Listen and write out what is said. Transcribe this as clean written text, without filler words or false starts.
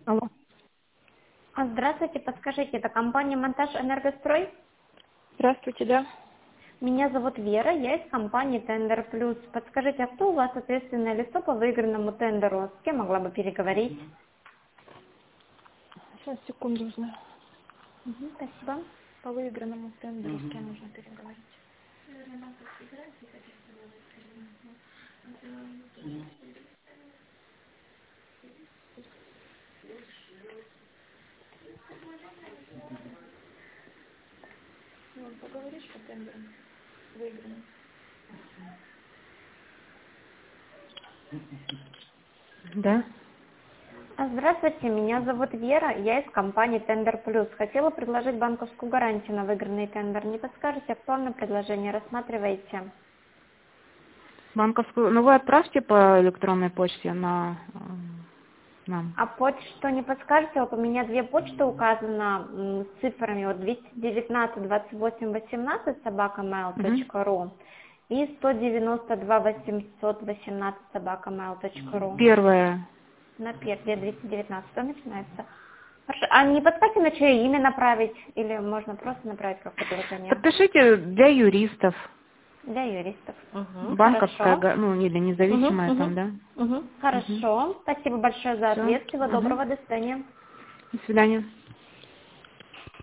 Алло. Здравствуйте, подскажите, это компания «Монтаж Энергострой»? Здравствуйте, да. Меня зовут Вера, я из компании «Тендер Плюс». Подскажите, а кто у вас ответственное лицо по выигранному тендеру? С кем могла бы переговорить? Сейчас, секунду узнаю. Спасибо. По выигранному тендеру с кем нужно переговорить? Ну, поговоришь по тендеру выигранным? Да. Здравствуйте, меня зовут Вера, я из компании «Тендер Плюс». Хотела предложить банковскую гарантию на выигранный тендер. Не подскажете, актуальное предложение рассматриваете? Банковскую. Ну вы отправьте по электронной почте на нам. А почту не подскажете? Вот у меня две почты указано с цифрами вот 219 28 18 собакамейл.ру и 192 818 собакамейл.ру. Первое. На первое 219 что начинается? Хорошо. А не подскажете, на чье имя направить? Или можно просто направить как предложение? Подпишите для юристов. Для юристов. Банковская, Хорошо. ну или независимая там, да. Хорошо. Спасибо большое за Все. ответ. Всего доброго. До свидания. До свидания.